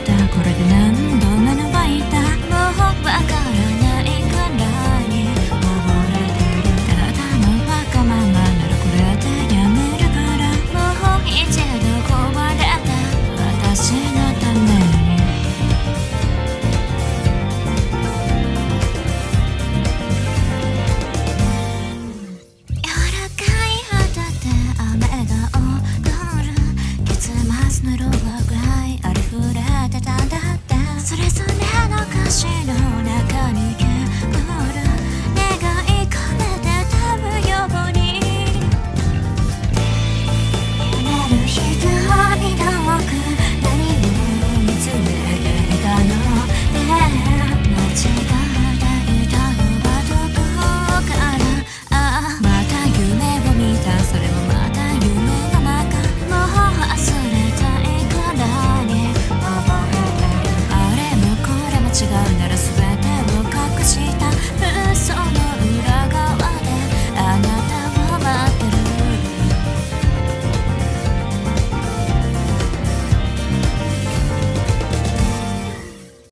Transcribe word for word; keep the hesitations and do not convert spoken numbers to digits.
たこれで何度目のバイタもうわからないくらいに溺れてるただのわがままならこれでやめるからもう一度壊れた私のために柔らかい肌で雨が踊る月末のロゴぐらいありふれてたんだってそれぞれの歌詞の中に煙る願い込めてたぶように揺れる人に遠く何を見つめていたのね間違っていたのはどこからああまた夢を見たそれもまた夢の中もう忘れたいくらいに覚えてるあれもこれも違うなら全てを